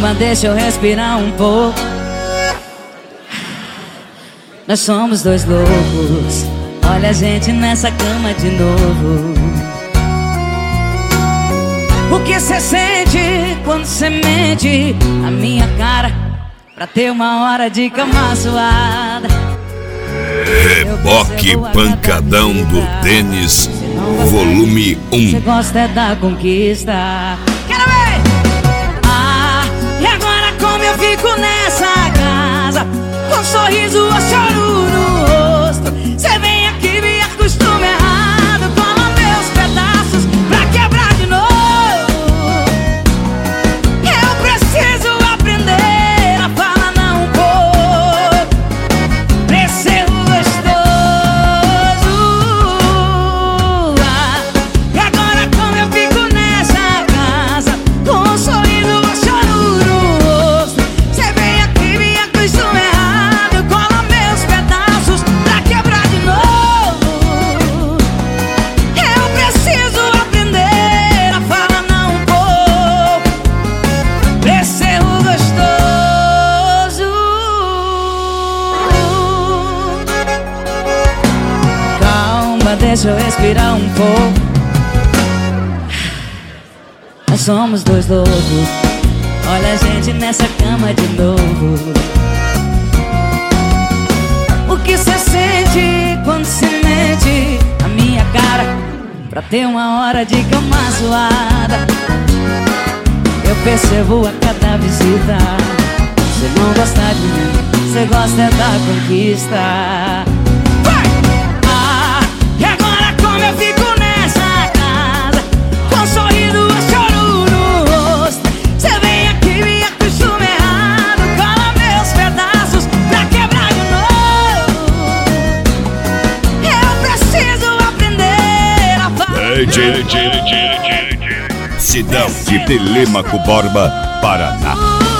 Calma, deixa eu respirar um pouco. Nós somos dois loucos. Olha a gente nessa cama de novo. O que cê sente quando cê mente a minha cara pra ter uma hora de cama suada? Reboque pancadão do Denis, volume 1. Cê gosta é da conquista. Quero ver! E agora como eu fico nessa casa, com um sorriso ou choro no rosto? Cê vem aqui, me acostuma errado, cola meus pedaços pra quebrar de novo. Eu preciso aprender a falar não um pouco pra esse erro gostoso. E agora como eu fico nessa casa, com um sorriso ou choro no rosto? Cê vem aqui, me acostuma errado, cola meus pedaços pra quebrar de novo. Eu preciso aprender a falar não um pouco pra esse erro gostoso. Calma, deixa eu respirar um pouco. Nós somos dois loucos. Olha a gente nessa cama de novo. O que cê sente quando cê mente a minha cara pra ter uma hora de cama suada? Eu percebo a cada visita. Cê não gosta de mim, cê gosta é da conquista. E agora como eu fico nessa casa, com um sorriso ou choro no rosto? Cê vem aqui, me acostuma errado, cola meus pedaços pra quebrar de novo. Eu preciso aprender a falar. Cidão de Telêmaco Borba, Paraná.